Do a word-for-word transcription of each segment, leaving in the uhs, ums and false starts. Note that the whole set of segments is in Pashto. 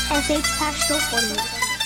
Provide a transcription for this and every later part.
F H Pashto Format.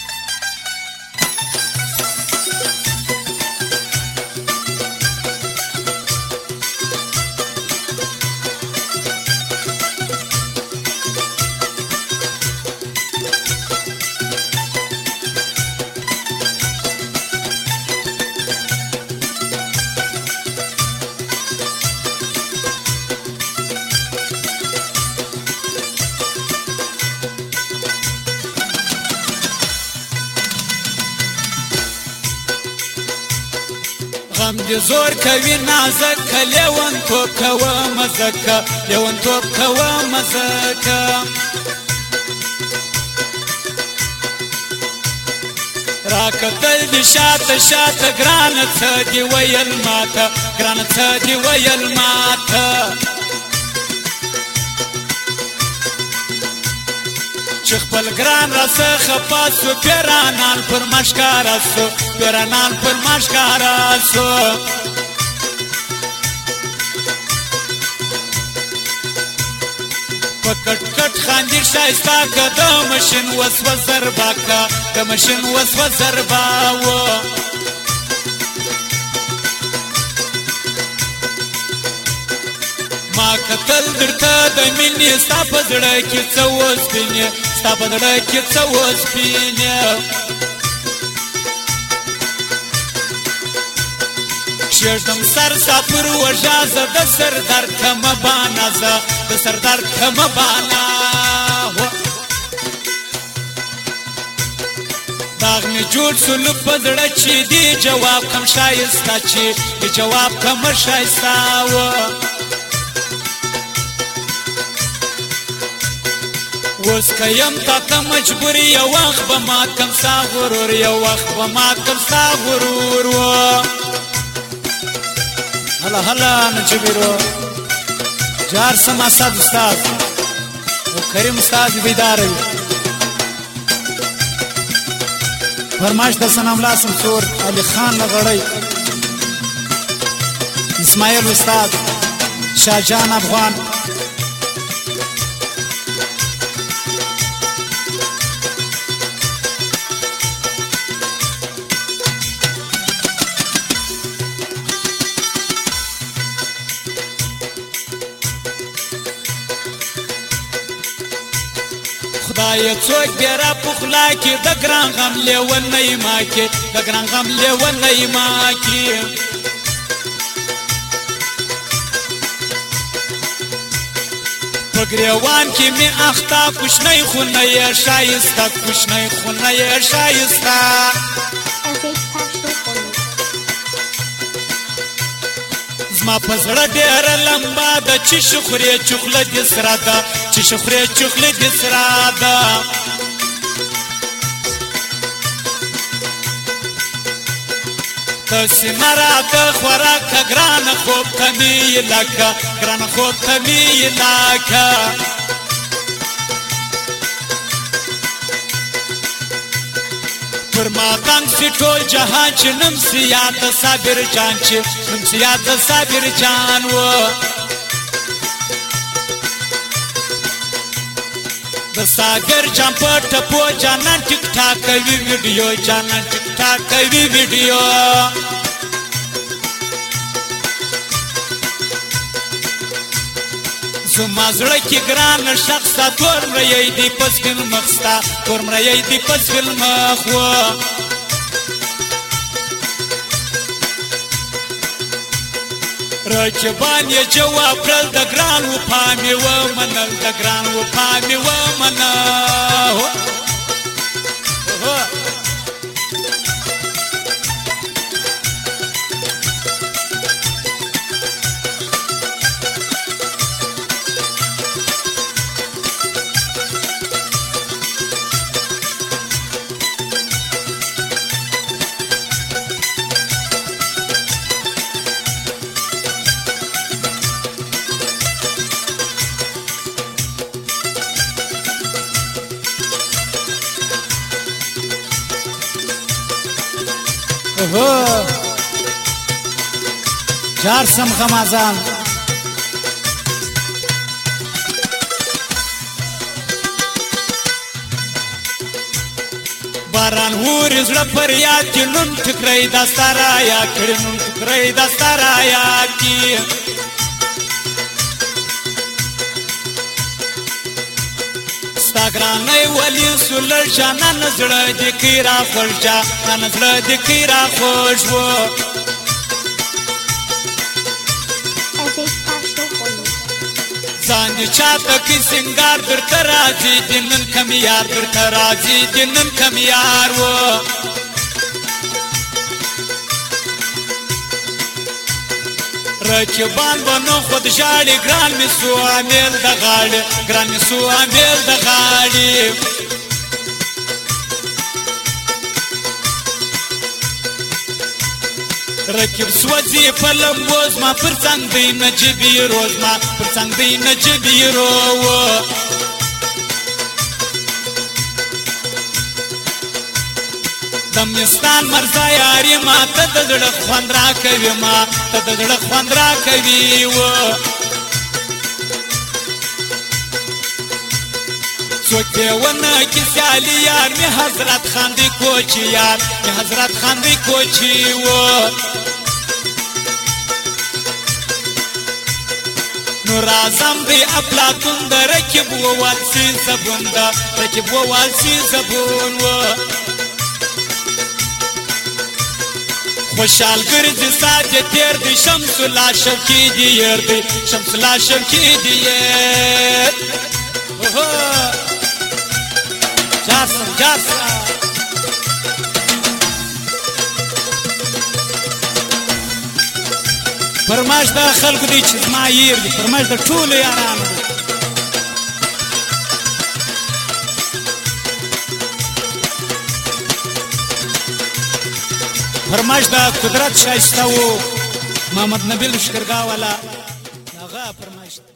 غم دی زور کوي نازک لیون توب کوه مزک لیون توب کوه مزک راکتل دی شات شات گران څه دی ویل ماته گران څه دی ویل ماته چې خپل ګران را څخه پاسو پیرانان پر مشکاره سو پیرانان پر مشکاره سو په کټ کټ خاندي ښایسته که د مشین وسوه ضربه که د مشین وسوه ضربه و ما کتل درته د مینې ستا په زړه کې څه وسپینې ستا په زړه کې څه وسپینې کښېږدم سر ستا پر وژه زه د سر درد کمه بانه زه د سر درد کمه بانه داغ مې جوړ سولو په زړه چې دی جواب کم ښایسته چې د جواب کمه ښایسته و اوس که یم تا ته مجبور یو وخت به ماتم ستا غرور یو وخت به ماتم ستا غرور و هلا هلا نجبیرو جار سم اسد استاد و کریم استاد بیدار وي فرمایش د سنم لاسم سور علي خان لغړی اسماعیل استاد شاهجان افغان خدای څوک دې را په خوله کې د ګران غم لیونی ما کې د ګران غم لیونی ما کې په ګریوان کې مې اخته کوچنی خونه یې ښایسته کوچنی خونه یې ښایسته F H Pashto Format. زما په زړه ډېره لمبه ده چې شخورې چخله دې سره ده چې شخورې چخله دې سره ده ته سینه راته خوراکه ګرانه خوب ته مې یې لکه ګرانه خوب ته مې یې لکه پر ما تنگ سی ټول جهان چې نم سی یاد صابر جان چې نم سی یاد صابر جان و د صابر جان په ټپو جانان ټیک ټاک کوي ویډیو جانان ټیک ټاک کوي ویډیو زما زړه کې ګران شخصه تور مړی دی په سپین مخ ستا تور مړی دی په سپین مخ و رقیبان یې جواب کړل د ګران وفا مې ومنل د ګران وفا مې ومنل اوه جار سم غمازان باران ورې زړه پر یاد کې نوم ټکری دا ستا رایاد کړي نوم ټکری دا ستا رایاد کړي ستا ګرانۍ ولي سولر شا نن زړه دې کې راخوږ شا نن زړه دې کې راخوږ و اساس پښتو خولو ځان دې چاته کې سنگار درته راځي دې نن کم یار درته راځي دې نن کم یار و رقیبان به نو خود ژاړي ګران مې سو امیل د غاړې ګران مې سو امیل د غاړې رقیب سوځي په لمبو زما پر څنګ دی نجیبي روز ما پر څنګ دی نجیبي رو دمستان مرزا یاري ما ته د زړه خوند راکوي ما ته د زړه خوند راکوي و څوک دې ونه کې سیالي یار مې حضرت خان دی کوچي یار مې حضرت خان دی کوچي و نو رازم دی افلاطون د رکب ووالسي زبون د رکب ووالسي زبون و خوشحال ګرځي ساده تیر دی شمس لا شوکی دی ير دی شمس لا شوکی دی ير جاسم جاسم فرماش د خلکو دی چې زما ير دی فرماش د ټولو یارانو دی فرماش دا قدرت شایسته و محمد نبیل شکرګاه والا هغه فرماش